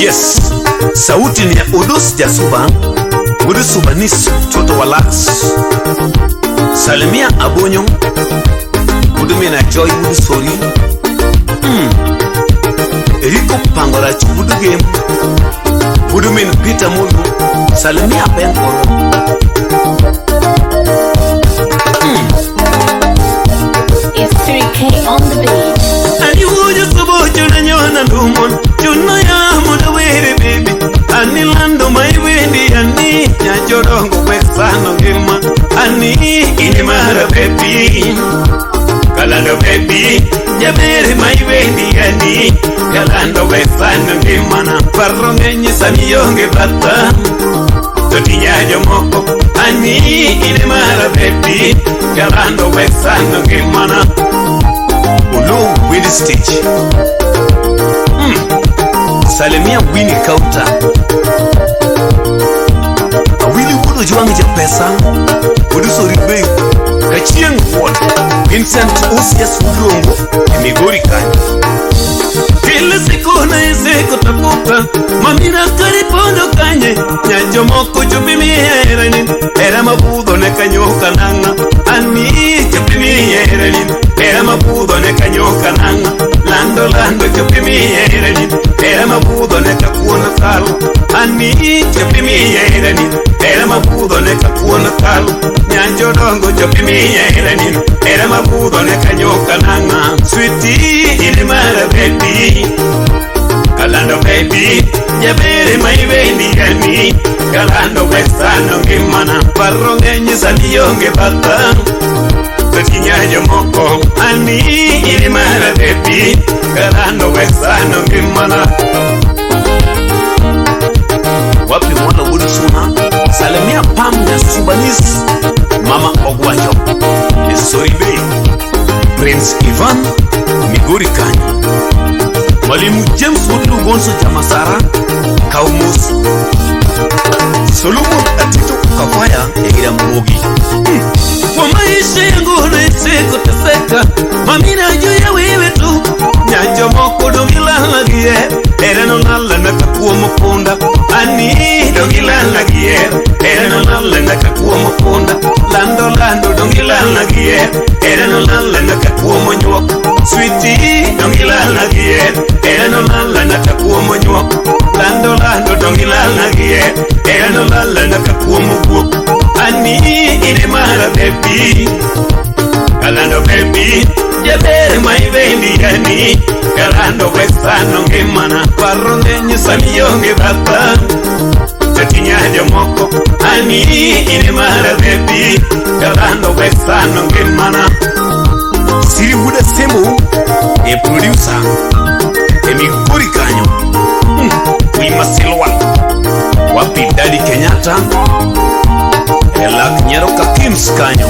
Yes, sauti ni ya Udus Jasuba, Udus Subanis Toto Walax. Salimia Abonyo, Udumina Joy Udus Sori. Eriko Pangora Chubudu Game, Udumin Peter Mudu, Salimia Benkoro. It's 3K on the beat. And you just about you and you're not woman. You know I'm on the way, baby. And you land on my windy and me. You're don't go back, son of him. And me in my baby. Kalando baby. You bury my windy and me. Kalando back, son of him. Parrong and you son young bata. Totinya Jomoko. And me in my baby. Kalando back, son of him. Ulu Winnie Stitch. Salimia Winnie Kauta. Awili wudu juangi ja pesa. Wudu soribe. Kachiang Ford. Vincent Usias Ulungu. Migori Kanya. Kila siku na iseko takuta. Mamina karipondo kanye. Nyanjo moko jubimi herenin. Era mabudo ne kanyoka nanga. Ani jubimi herenin. Era mabudo ne kanyoka nanga. Lando jubimi herenin. Era mabudo ne kakuona kalu. Ani jubimi herenin. Era mabudo ne kakuona kalu. Nyanjo dongo jubimi herenin. Era mabudo ne kanyoka nanga. Sweetie ile mara baby. Kalando baby. Jabere my baby yani. Kalando besano ngimana. Parrongenye saniyonge bata. Totinya Jomoko. Ani ili mara baby. Kalando besano ngimana. Wapi mwana wudu suna. Salimia Pam ya Subanis. Mama Ogwanjo. Nisoribe. Prince Ivan Migori Kanya. Mwalimu James Woodlu Gonso Jamasara Kaumus. Solomon Atito Kafaya Egira Mwogi. Kwa maisha yangu na iseko teseka. Mamina juu ya wewe tu. Nyanjo moko dongila lagie. Ereno nala na kakuwa mokunda. Ani dongila lagie. Ereno nala na kakuwa mokunda. Lando dongila lagie. Ereno nala na kakuwa monyok. Sweetie dongila lagie. Ereno nala na kakuwa monyok. Lando dongila lagie. Ereno nala na kakuwa mokuk. Ani ine mara baby. Kalando baby. Jabere my baby yani. Kalando besano ngimana. Parrongenye saniyonge bata. Totinya Jomoko. Ani ine mara baby. Kalando besano ngimana. Siri Huda Sembo. E producer Migori Kanyo. Wima Silwa. Wapi Daddy Kenyatta. Elak Nyaroka Kims Kanyo.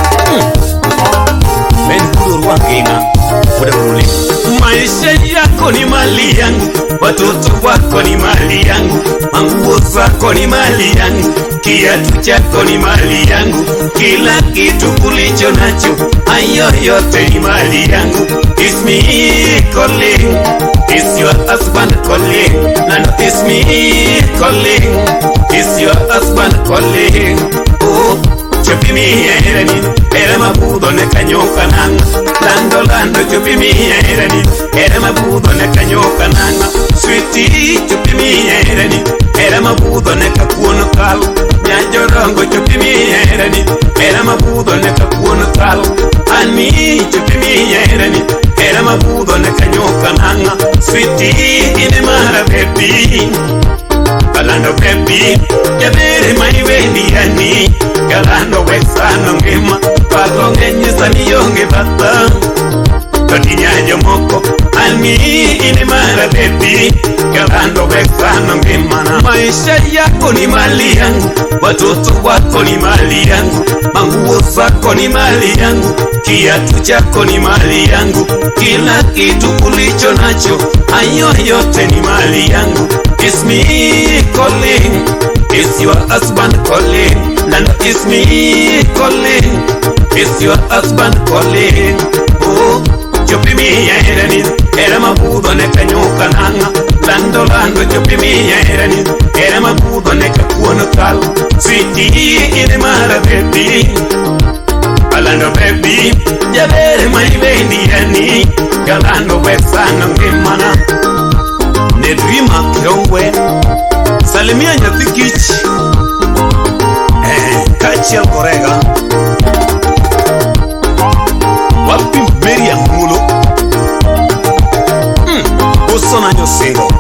Ben Hudo Rwangina. Huda Ruli. Maisha yako ni mali yangu. Watoto wako ni mali yangu. Manguo zako ni mali yangu. Kiatu chako ni mali yangu. Kila kitu kulicho nacho. Ayo yote ni mali yangu. It's me calling. It's your husband calling. And it's me calling. It's your husband calling. Oh, chupimi herani. Era mabudo ne kanyoka nanga. Lando chupimi herani. Era mabudo ne kanyoka nanga. Sweetie chupimi herani. Era mabudo ne kakuono kalu. Nyanjo dongo chupimi herani. Era mabudo ne kakuono kalu. Ani chupimi herani. Era mabudo ne kanyoka nanga. Sweetie ine mara baby. Kalando baby. Jabere my baby yani. Kalando besano ngima. Parrongenye saniyonge bata. Totinya Jomoko. Ani ine mara baby. Kalando besano ngimana. Maisha yako ni mali yangu. Watoto wako ni mali yangu. Manguo zako ni mali yangu. Kiatu chako ni mali yangu. Kila kitu kulicho nacho. Ayo yote ni mali yangu. It's me calling. It's your husband calling. And it's me calling. It's your husband calling. Oh, chupimi herani. Era mabudo ne kanyoka nanga. lando lando chopimia erani era mabudo ne kakuono tal sweetie ine mara baby alando baby jabere mai bendi yani galando wesana ngimana ne dreama kirongwe salimia nyathikich kachiel korega wapi Miriam Mulo Osona Nyosingo